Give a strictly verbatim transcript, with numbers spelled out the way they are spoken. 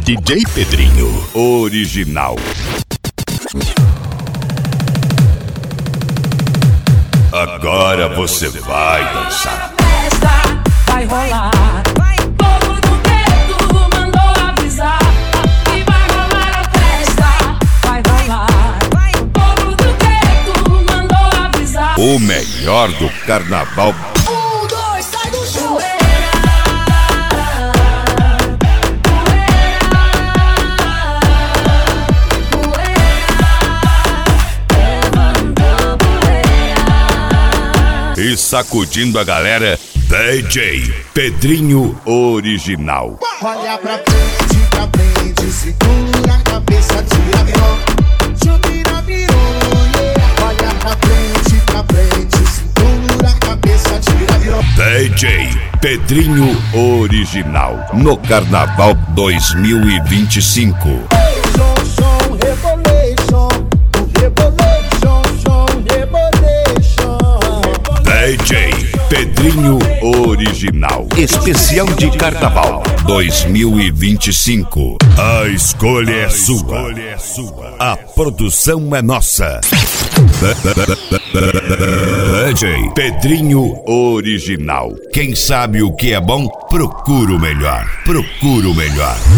D J Pedrinho Original. Agora você vai dançar. Festa vai rolar. O povo do gueto mandou avisar que vai rolar a festa. Vai rolar. O povo do gueto mandou avisar. O melhor do carnaval. Um, dois, sai do chão. E sacudindo a galera, D J Pedrinho Original. Olha pra frente, pra frente, segura a cabeça, tira a Jubira virou, yeah. Olha pra frente, pra frente, segura a cabeça, tira a D J Pedrinho Original no Carnaval dois mil e vinte e cinco. Som, som, rebolation, rebolation, som, rebolation. D J Pedrinho Original. Especial de Carnaval dois mil e vinte e cinco. A escolha é sua. A produção é nossa. D J Pedrinho Original. Quem sabe o que é bom, procura o melhor. Procura o melhor.